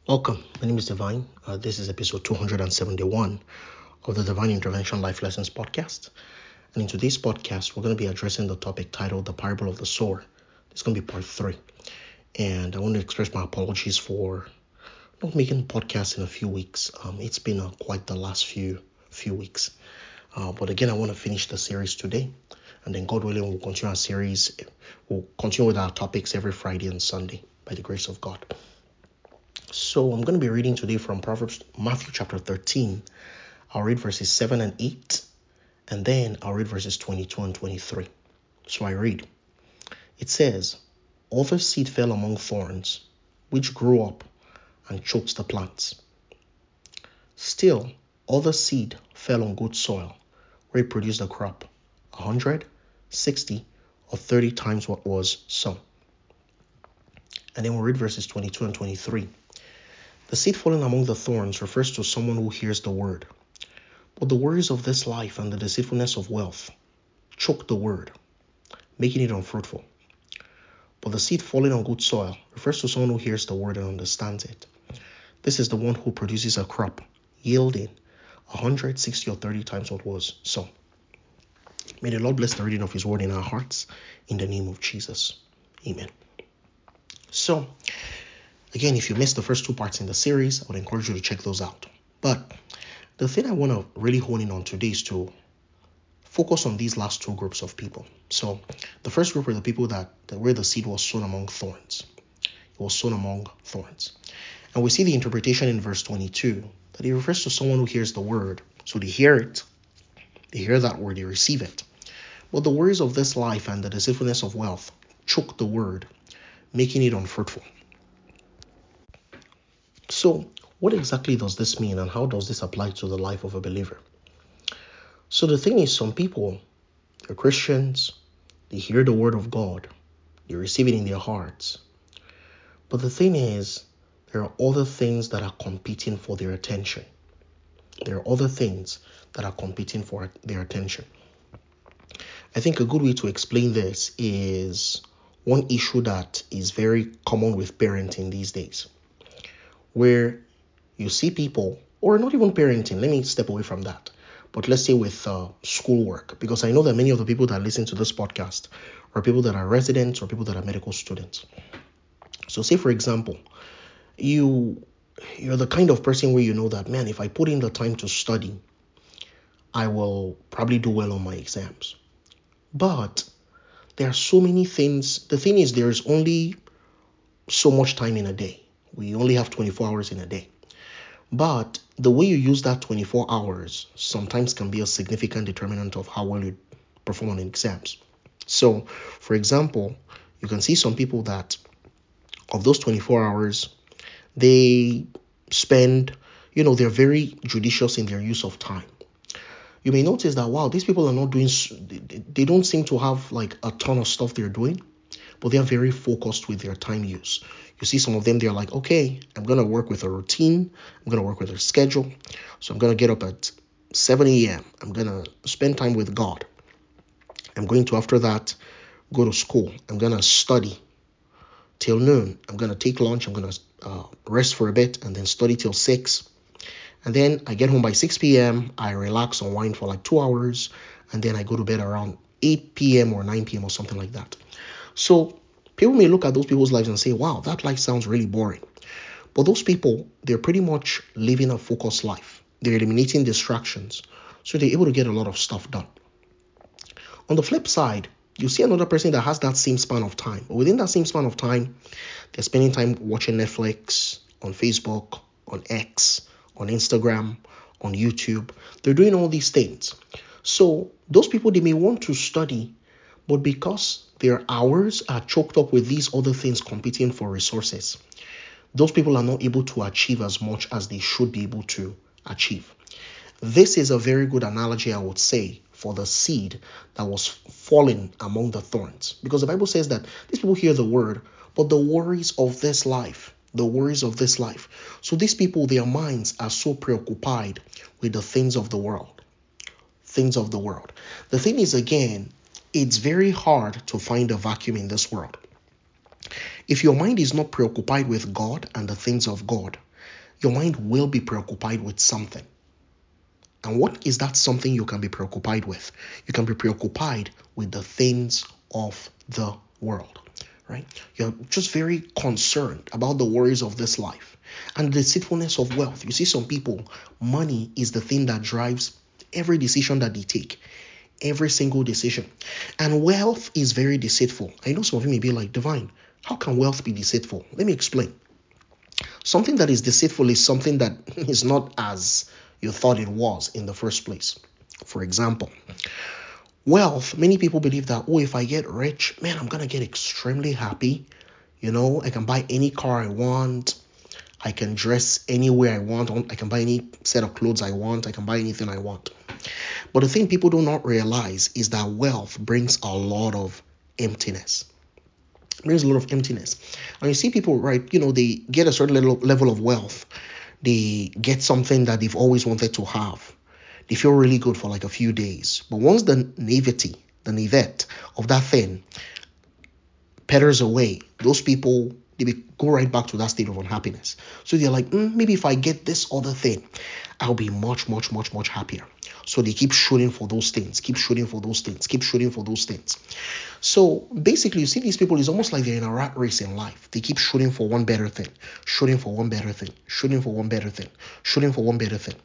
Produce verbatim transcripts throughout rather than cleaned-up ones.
Welcome. My name is Divine. Uh, this is episode two hundred seventy-one of the Divine Intervention Life Lessons podcast. And in today's podcast, we're going to be addressing the topic titled The Parable of the Sower. It's going to be part three. And I want to express my apologies for not making podcasts in a few weeks. Um, it's been uh, quite the last few few weeks. Uh, but again, I want to finish the series today. And then God willing, we'll continue our series. We'll continue with our topics every Friday and Sunday by the grace of God. So I'm going to be reading today from Proverbs, Matthew chapter thirteen. I'll read verses seven and eight, and then I'll read verses twenty-two and twenty-three. So I read. It says, Other seed fell among thorns, which grew up and choked the plants. Still, other seed fell on good soil, where it produced a crop, a hundred, sixty, or thirty times what was sown. And then we'll read verses twenty-two and twenty-three. The seed falling among the thorns refers to someone who hears the word. But the worries of this life and the deceitfulness of wealth choke the word, making it unfruitful. But the seed falling on good soil refers to someone who hears the word and understands it. This is the one who produces a crop, yielding one hundred, sixty, or thirty times what was sown. May the Lord bless the reading of his word in our hearts, in the name of Jesus. Amen. So, again, if you missed the first two parts in the series, I would encourage you to check those out. But the thing I want to really hone in on today is to focus on these last two groups of people. So the first group are the people that, that where the seed was sown among thorns. It was sown among thorns. And we see the interpretation in verse twenty-two that it refers to someone who hears the word. So they hear it, they hear that word, they receive it. But the worries of this life and the deceitfulness of wealth choke the word, making it unfruitful. So what exactly does this mean, and how does this apply to the life of a believer? So the thing is, some people, they're Christians, they hear the word of God, they receive it in their hearts. But the thing is, there are other things that are competing for their attention. There are other things that are competing for their attention. I think a good way to explain this is one issue that is very common with parenting these days, where you see people, or not even parenting, let me step away from that. But let's say with uh, schoolwork, because I know that many of the people that listen to this podcast are people that are residents or people that are medical students. So say, for example, you, you're the kind of person where you know that, man, if I put in the time to study, I will probably do well on my exams. But there are so many things. The thing is, there's only so much time in a day. We only have twenty-four hours in a day. But the way you use that twenty-four hours sometimes can be a significant determinant of how well you perform on exams. So, for example, you can see some people that of those twenty-four hours, they spend, you know, they're very judicious in their use of time. You may notice that, wow, these people are not doing, they don't seem to have like a ton of stuff they're doing, but they're very focused with their time use. You see some of them, they're like, okay, I'm going to work with a routine. I'm going to work with a schedule. So I'm going to get up at seven a.m. I'm going to spend time with God. I'm going to, after that, go to school. I'm going to study till noon. I'm going to take lunch. I'm going to uh, rest for a bit and then study till six. And then I get home by six p.m. I relax, unwind for like two hours. And then I go to bed around eight p.m. or nine p.m. or something like that. So people may look at those people's lives and say, wow, that life sounds really boring. But those people, they're pretty much living a focused life. They're eliminating distractions. So they're able to get a lot of stuff done. On the flip side, you see another person that has that same span of time. But within that same span of time, they're spending time watching Netflix, on Facebook, on X, on Instagram, on YouTube. They're doing all these things. So those people, they may want to study, but because their hours are choked up with these other things competing for resources, those people are not able to achieve as much as they should be able to achieve. This is a very good analogy, I would say, for the seed that was falling among the thorns. Because the Bible says that these people hear the word, but the worries of this life, the worries of this life. So these people, their minds are so preoccupied with the things of the world. Things of the world. The thing is, again, it's very hard to find a vacuum in this world. If your mind is not preoccupied with God and the things of God, your mind will be preoccupied with something. And what is that something you can be preoccupied with? You can be preoccupied with the things of the world, right? You're just very concerned about the worries of this life and the deceitfulness of wealth. You see, some people, money is the thing that drives every decision that they take, every single decision. And wealth is very deceitful. I know some of you may be like, Divine, how can wealth be deceitful? Let me explain. Something that is deceitful is something that is not as you thought it was in the first place. For example, wealth, many people believe that, oh, if I get rich, man, I'm going to get extremely happy. You know, I can buy any car I want. I can dress anywhere I want. I can buy any set of clothes I want. I can buy anything I want. But the thing people do not realize is that wealth brings a lot of emptiness. It brings a lot of emptiness. And you see people, right, you know, they get a certain level, level of wealth. They get something that they've always wanted to have. They feel really good for like a few days. But once the naivety, the naivete of that thing petters away, those people, they go right back to that state of unhappiness. So they're like, mm, maybe if I get this other thing, I'll be much, much, much, much happier. So they keep shooting for those things, keep shooting for those things, keep shooting for those things. So basically, you see these people, it's almost like they're in a rat race in life. They keep shooting for one better thing, shooting for one better thing, shooting for one better thing, shooting for one better thing.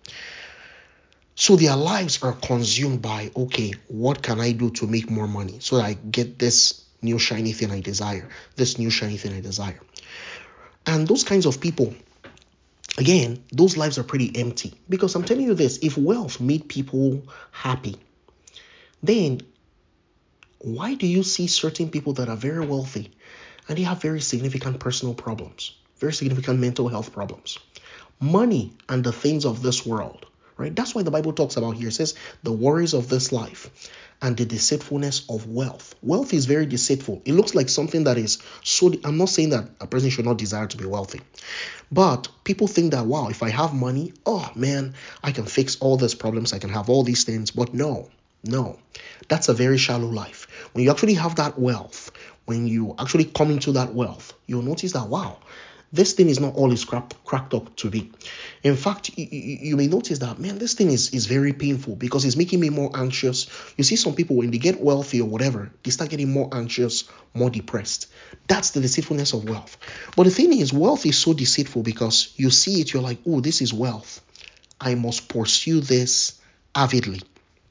So their lives are consumed by, okay, what can I do to make more money so that I get this new shiny thing I desire, this new shiny thing I desire. And those kinds of people, again, those lives are pretty empty. Because I'm telling you this, if wealth made people happy, then why do you see certain people that are very wealthy and they have very significant personal problems, very significant mental health problems? Money and the things of this world, right? That's why the Bible talks about here. It says the worries of this life and the deceitfulness of wealth. Wealth is very deceitful. It looks like something that is so, I'm not saying that a person should not desire to be wealthy, but people think that, wow, if I have money, oh man, I can fix all these problems. I can have all these things. But no, no, that's a very shallow life. When you actually have that wealth, when you actually come into that wealth, you'll notice that, wow, this thing is not all it's cracked, cracked up to be. In fact, you, you may notice that, man, this thing is, is very painful because it's making me more anxious. You see some people, when they get wealthy or whatever, they start getting more anxious, more depressed. That's the deceitfulness of wealth. But the thing is, wealth is so deceitful because you see it, you're like, oh, this is wealth. I must pursue this avidly.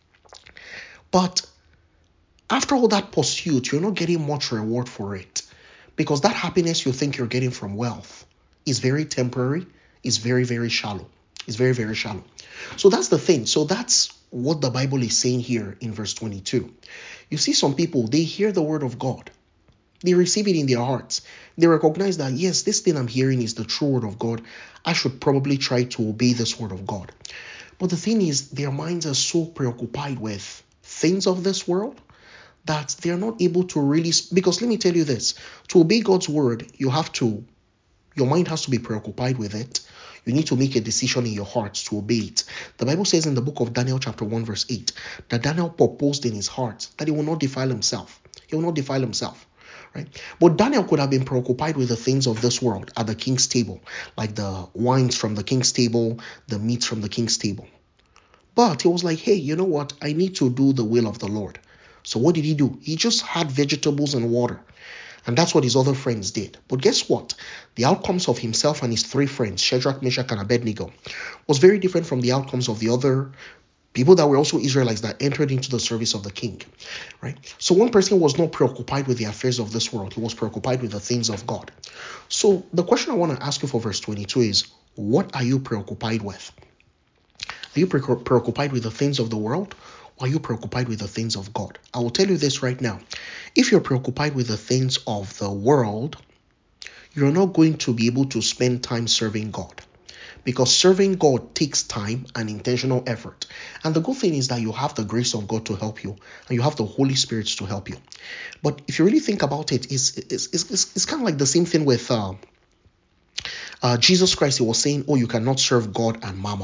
But after all that pursuit, you're not getting much reward for it. Because that happiness you think you're getting from wealth is very temporary, is very, very shallow. It's very, very shallow. So that's the thing. So that's what the Bible is saying here in verse twenty-two. You see some people, they hear the word of God. They receive it in their hearts. They recognize that, yes, this thing I'm hearing is the true word of God. I should probably try to obey this word of God. But the thing is, their minds are so preoccupied with things of this world that they're not able to really, because let me tell you this, to obey God's word, you have to, your mind has to be preoccupied with it. You need to make a decision in your heart to obey it. The Bible says in the book of Daniel chapter one verse eight, that Daniel purposed in his heart that he will not defile himself. He will not defile himself. Right? But Daniel could have been preoccupied with the things of this world at the king's table, like the wines from the king's table, the meats from the king's table. But he was like, hey, you know what? I need to do the will of the Lord. So what did he do? He just had vegetables and water. And that's what his other friends did. But guess what? The outcomes of himself and his three friends, Shadrach, Meshach, and Abednego, was very different from the outcomes of the other people that were also Israelites that entered into the service of the king. Right? So one person was not preoccupied with the affairs of this world. He was preoccupied with the things of God. So the question I want to ask you for verse twenty-two is, what are you preoccupied with? Are you pre- preoccupied with the things of the world? Or are you preoccupied with the things of God? I will tell you this right now. If you're preoccupied with the things of the world, you're not going to be able to spend time serving God. Because serving God takes time and intentional effort. And the good thing is that you have the grace of God to help you. And you have the Holy Spirit to help you. But if you really think about it, it's, it's, it's, it's, it's kind of like the same thing with uh, uh, Jesus Christ. He was saying, oh, you cannot serve God and mammon.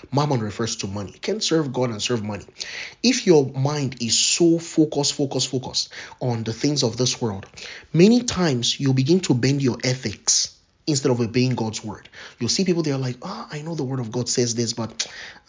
Mammon refers to money. You can't serve God and serve money. If your mind is so focused, focused, focused on the things of this world, many times you begin to bend your ethics instead of obeying God's word. You'll see people, they're like, ah, oh, I know the word of God says this, but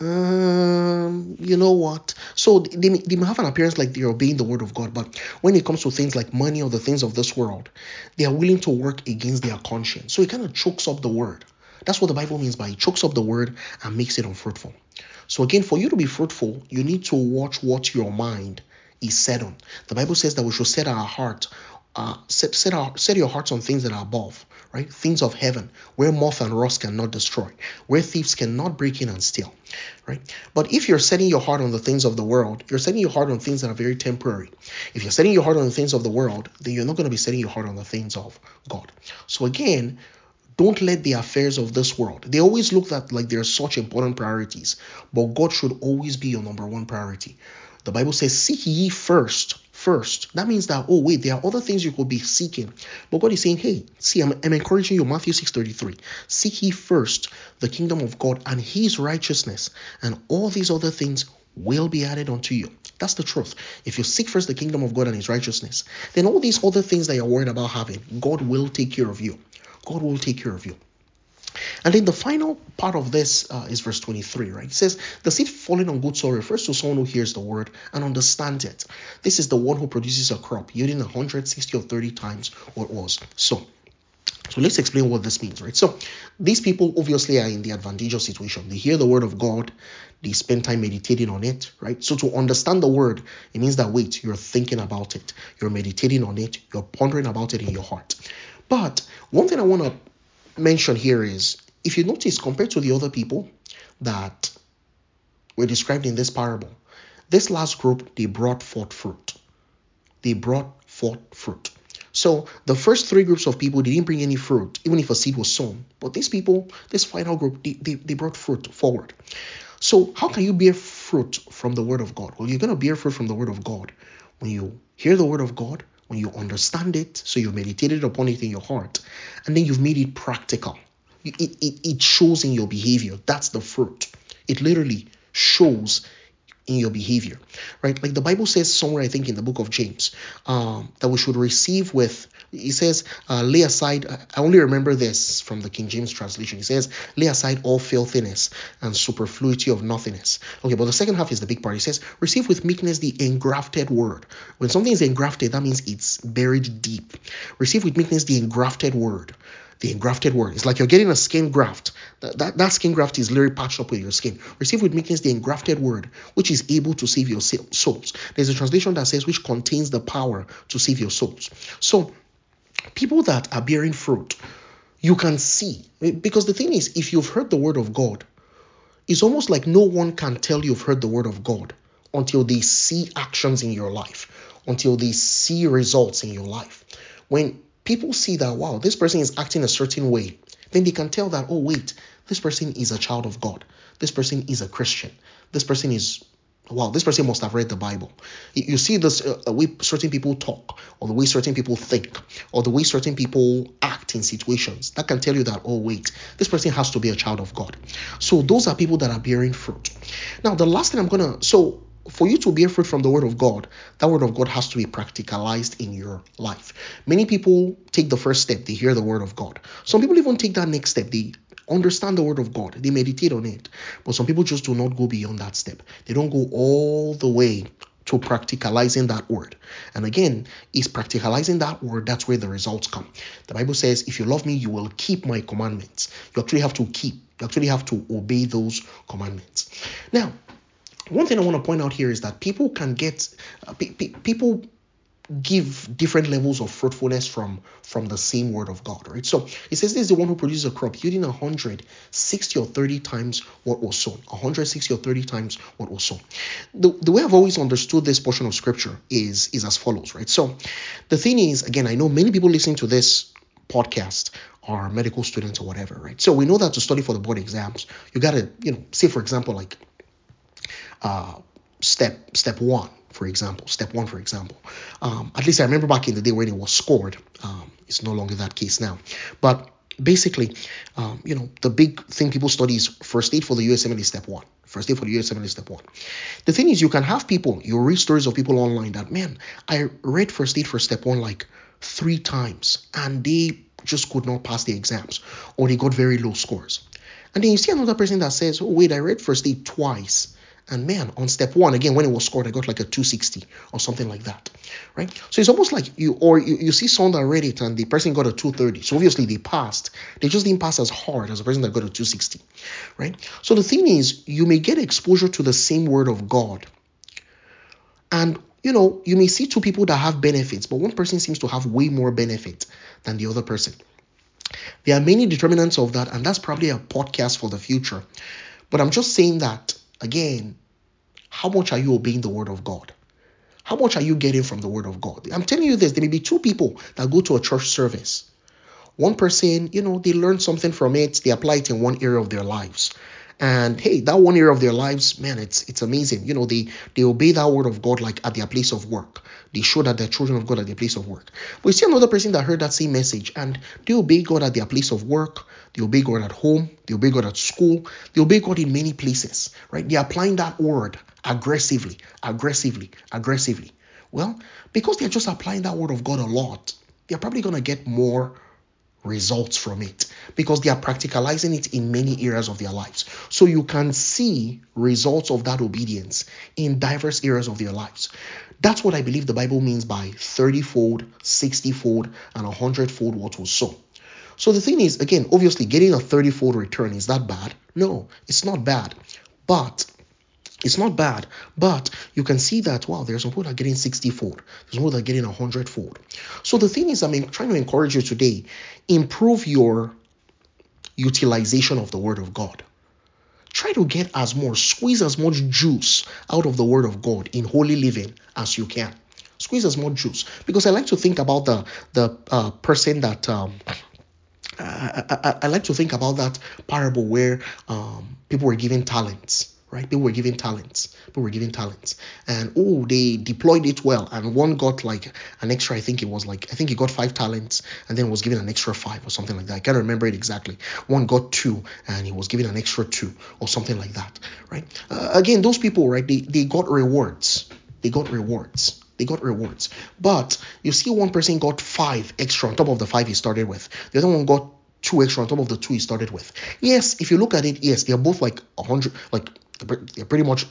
um, you know what? So they may, they may have an appearance like they're obeying the word of God, but when it comes to things like money or the things of this world, they are willing to work against their conscience. So it kind of chokes up the word. That's what the Bible means by it chokes up the word and makes it unfruitful. So again, for you to be fruitful, you need to watch what your mind is set on. The Bible says that we should set our heart, uh, set set our set your hearts on things that are above, right? Things of heaven, where moth and rust cannot destroy, where thieves cannot break in and steal, right? But if you're setting your heart on the things of the world, you're setting your heart on things that are very temporary. If you're setting your heart on the things of the world, then you're not going to be setting your heart on the things of God. So again, don't let the affairs of this world, they always look at like they're such important priorities, but God should always be your number one priority. The Bible says, seek ye first. First. That means that, oh, wait, there are other things you could be seeking. But God is saying, hey, see, I'm, I'm encouraging you, Matthew six thirty-three. Seek ye first the kingdom of God and his righteousness, and all these other things will be added unto you. That's the truth. If you seek first the kingdom of God and his righteousness, then all these other things that you're worried about having, God will take care of you. God will take care of you. And then the final part of this uh, is verse twenty-three, right? It says, the seed falling on good soil refers to someone who hears the word and understands it. This is the one who produces a crop yielding one hundred, sixty, or thirty times what was. So, so let's explain what this means, right? So these people obviously are in the advantageous situation. They hear the word of God. They spend time meditating on it, right? So to understand the word, it means that, wait, you're thinking about it. You're meditating on it. You're pondering about it in your heart. But one thing I want to mention here is, if you notice, compared to the other people that were described in this parable, this last group, they brought forth fruit. They brought forth fruit. So the first three groups of people, they didn't bring any fruit, even if a seed was sown. But these people, this final group, they, they, they brought fruit forward. So how can you bear fruit from the word of God? Well, you're going to bear fruit from the word of God when you hear the word of God, when you understand it, so you meditated upon it in your heart, and then you've made it practical. It, it, it shows in your behavior. That's the fruit. It literally shows in your behavior, right? Like the Bible says somewhere, I think in the book of James, um, that we should receive with, it says, uh, lay aside, I only remember this from the King James translation. It says, lay aside all filthiness and superfluity of nothingness. Okay, but the second half is the big part. It says, receive with meekness the engrafted word. When something is engrafted, that means it's buried deep. Receive with meekness the engrafted word. The engrafted word. It's like you're getting a skin graft. That, that, that skin graft is literally patched up with your skin. Receive with meekness the engrafted word, which is able to save your souls. There's a translation that says, which contains the power to save your souls. So, people that are bearing fruit, you can see. Because the thing is, if you've heard the word of God, it's almost like no one can tell you've heard the word of God until they see actions in your life, until they see results in your life. When people see that, wow, this person is acting a certain way, then they can tell that, oh, wait, this person is a child of God. This person is a Christian. This person is, wow, this person must have read the Bible. You see this, uh, the way certain people talk, or the way certain people think, or the way certain people act in situations, that can tell you that, oh, wait, this person has to be a child of God. So those are people that are bearing fruit. Now, the last thing I'm going to, so for you to bear fruit from the word of God, that word of God has to be practicalized in your life. Many people take the first step, they hear the word of God. Some people even take that next step, they understand the word of God, they meditate on it. But some people just do not go beyond that step. They don't go all the way to practicalizing that word. And again, is practicalizing that word, that's where the results come. The Bible says, if you love me, you will keep my commandments. You actually have to keep, you actually have to obey those commandments. Now, one thing I want to point out here is that people can get, uh, pe- pe- people give different levels of fruitfulness from, from the same word of God, right? So it says this is the one who produces a crop yielding one hundred sixty or thirty times what was sown. one hundred sixty or thirty times what was sown. The, the way I've always understood this portion of scripture is, is as follows, right? So the thing is, again, I know many people listening to this podcast are medical students or whatever, right? So we know that to study for the board exams, you got to, you know, say for example, like uh, step step one, for example, step one, for example. Um, at least I remember back in the day when it was scored. Um, it's no longer that case now. But Basically, um, you know, the big thing people study is first aid for the U S M L is step one. First aid for the U S M L is step one. The thing is, you can have people, you read stories of people online that, man, I read first aid for step one like three times and they just could not pass the exams or they got very low scores. And then you see another person that says, oh, wait, I read first aid twice. And man, on step one, again, when it was scored, I got like a two sixty or something like that, right? So it's almost like you, or you, you see someone that read it and the person got a two thirty. So obviously they passed. They just didn't pass as hard as the person that got a two sixty, right? So the thing is, you may get exposure to the same word of God. And, you know, you may see two people that have benefits, but one person seems to have way more benefit than the other person. There are many determinants of that, and that's probably a podcast for the future. But I'm just saying that, again, how much are you obeying the word of God? How much are you getting from the word of God? I'm telling you this, there may be two people that go to a church service. One person, you know, they learn something from it, they apply it in one area of their lives. And hey, that one area of their lives, man, it's it's amazing. You know, they they obey that word of God like at their place of work. They show that they're children of God at their place of work. But you see another person that heard that same message and they obey God at their place of work. They obey God at home. They obey God at school. They obey God in many places, right? They're applying that word aggressively, aggressively, aggressively. Well, because they're just applying that word of God a lot, they're probably going to get more results from it because they are practicalizing it in many areas of their lives. So you can see results of that obedience in diverse areas of their lives. That's what I believe the Bible means by thirty-fold, sixty-fold, and one hundred-fold what was sown. So the thing is, again, obviously getting a thirty-fold return, is that bad? No, it's not bad. But it's not bad, but you can see that, wow, there's some people that are getting sixty-fold. There's some people that are getting one hundred-fold. So the thing is, I'm trying to encourage you today, improve your utilization of the word of God. Try to get as more, squeeze as much juice out of the word of God in holy living as you can. Squeeze as much juice. Because I like to think about the, the uh, person that... Um, I, I, I like to think about that parable where um, people were given talents. Right? People were given talents. People were given talents. And oh, they deployed it well. And one got like an extra, I think it was like, I think he got five talents and then was given an extra five or something like that. I can't remember it exactly. One got two and he was given an extra two or something like that. Right? Uh, again, those people, right, they, they got rewards. They got rewards. They got rewards. But you see one person got five extra on top of the five he started with. The other one got two extra on top of the two he started with. Yes, if you look at it, yes, they're both like a hundred, like they're pretty much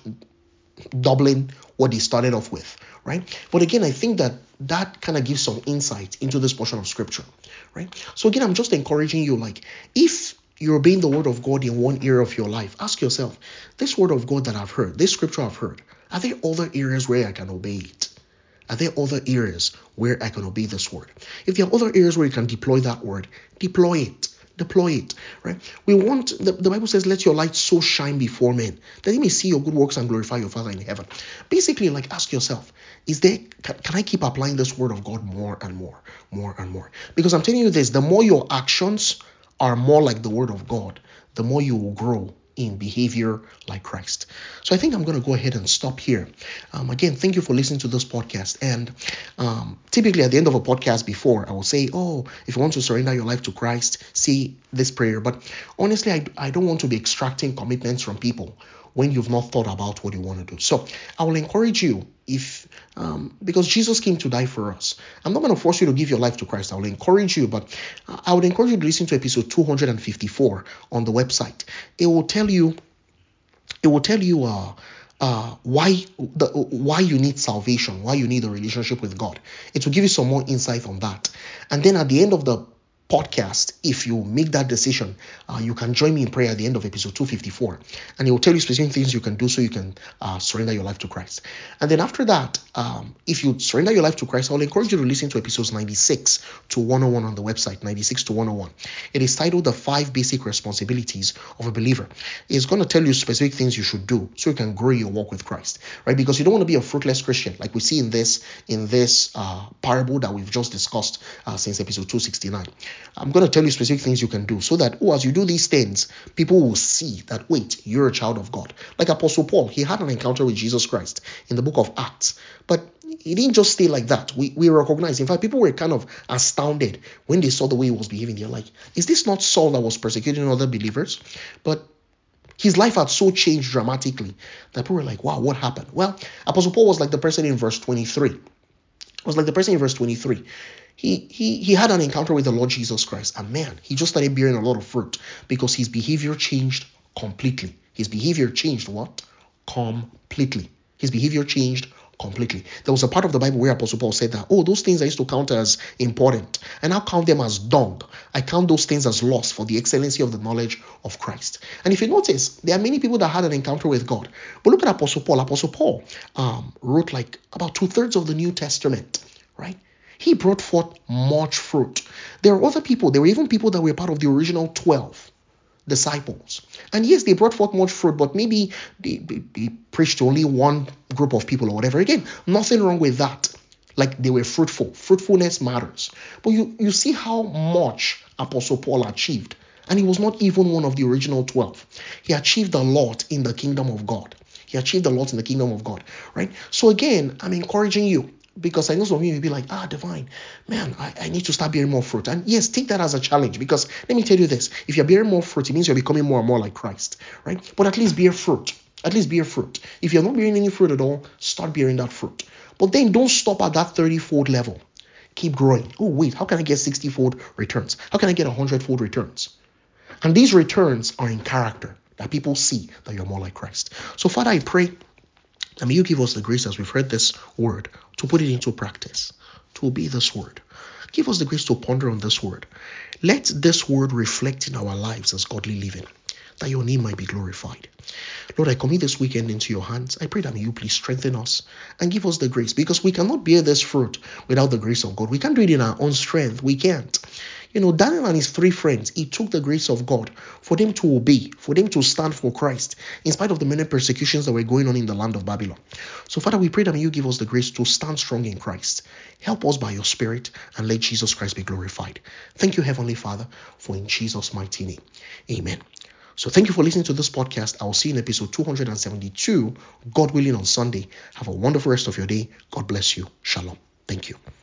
doubling what they started off with, right? But again, I think that that kind of gives some insight into this portion of scripture, right? So again, I'm just encouraging you, like, if you're obeying the word of God in one area of your life, ask yourself, this word of God that I've heard, this scripture I've heard, are there other areas where I can obey it? Are there other areas where I can obey this word? If there are other areas where you can deploy that word, deploy it. Deploy it, right? We want, the, the Bible says, let your light so shine before men that they may see your good works and glorify your Father in heaven. Basically, like, ask yourself, is there, can, can I keep applying this word of God more and more, more and more? Because I'm telling you this, the more your actions are more like the word of God, the more you will grow in behavior like Christ. So I think I'm going to go ahead and stop here. Um, again, thank you for listening to this podcast. And um, typically at the end of a podcast before, I will say, oh, if you want to surrender your life to Christ, say this prayer. But honestly, I, I don't want to be extracting commitments from people when you've not thought about what you want to do. So I will encourage you, if um, because Jesus came to die for us. I'm not going to force you to give your life to Christ. I will encourage you, but I would encourage you to listen to episode two hundred fifty-four on the website. It will tell you, it will tell you uh, uh, why the why you need salvation, why you need a relationship with God. It will give you some more insight on that. And then at the end of the podcast, if you make that decision, uh, you can join me in prayer at the end of episode two fifty-four, and it will tell you specific things you can do so you can uh, surrender your life to Christ. And then after that, um, if you surrender your life to Christ, I'll encourage you to listen to episodes ninety-six to one oh one on the website, ninety-six to one oh one. It is titled The Five Basic Responsibilities of a Believer. It's going to tell you specific things you should do so you can grow your walk with Christ, right? Because you don't want to be a fruitless Christian, like we see in this in this uh, parable that we've just discussed uh, since episode two sixty-nine. I'm going to tell you specific things you can do so that, oh, as you do these things, people will see that, wait, you're a child of God. Like Apostle Paul, he had an encounter with Jesus Christ in the book of Acts. But he didn't just stay like that. We, we recognize. In fact, people were kind of astounded when they saw the way he was behaving. They're like, is this not Saul that was persecuting other believers? But his life had so changed dramatically that people were like, wow, what happened? Well, Apostle Paul was like the person in verse twenty-three. Was like the person in verse twenty-three. He, he, he had an encounter with the Lord Jesus Christ. And man, he just started bearing a lot of fruit because his behavior changed completely. His behavior changed what? Completely. His behavior changed completely. There was a part of the Bible where Apostle Paul said that, oh, those things I used to count as important, and now count them as dung. I count those things as loss for the excellency of the knowledge of Christ. And if you notice, there are many people that had an encounter with God. But look at Apostle Paul. Apostle Paul um, wrote like about two-thirds of the New Testament, right? He brought forth much fruit. There are other people, there were even people that were part of the original twelve disciples. And yes, they brought forth much fruit, but maybe they, they, they preached to only one group of people or whatever. Again, nothing wrong with that. Like they were fruitful. Fruitfulness matters. But you, you see how much Apostle Paul achieved. And he was not even one of the original twelve. He achieved a lot in the kingdom of God. He achieved a lot in the kingdom of God, right? So again, I'm encouraging you, because I know some of you will be like, ah, Divine, man, I, I need to start bearing more fruit. And yes, take that as a challenge, because let me tell you this, if you're bearing more fruit, it means you're becoming more and more like Christ, right? But at least bear fruit. At least bear fruit. If you're not bearing any fruit at all, start bearing that fruit. But then don't stop at that thirty-fold level. Keep growing. Oh, wait, how can I get sixty-fold returns? How can I get one hundred-fold returns? And these returns are in character, that people see that you're more like Christ. So Father, I pray, and may you give us the grace as we've heard this word to put it into practice, to obey this word. Give us the grace to ponder on this word. Let this word reflect in our lives as godly living, that your name might be glorified. Lord, I commit this weekend into your hands. I pray that may you please strengthen us and give us the grace, because we cannot bear this fruit without the grace of God. We can't do it in our own strength. We can't. You know, Daniel and his three friends, it took the grace of God for them to obey, for them to stand for Christ, in spite of the many persecutions that were going on in the land of Babylon. So, Father, we pray that may you give us the grace to stand strong in Christ. Help us by your Spirit, and let Jesus Christ be glorified. Thank you, Heavenly Father, for in Jesus' mighty name. Amen. So thank you for listening to this podcast. I will see you in episode two hundred seventy-two, God willing, on Sunday. Have a wonderful rest of your day. God bless you. Shalom. Thank you.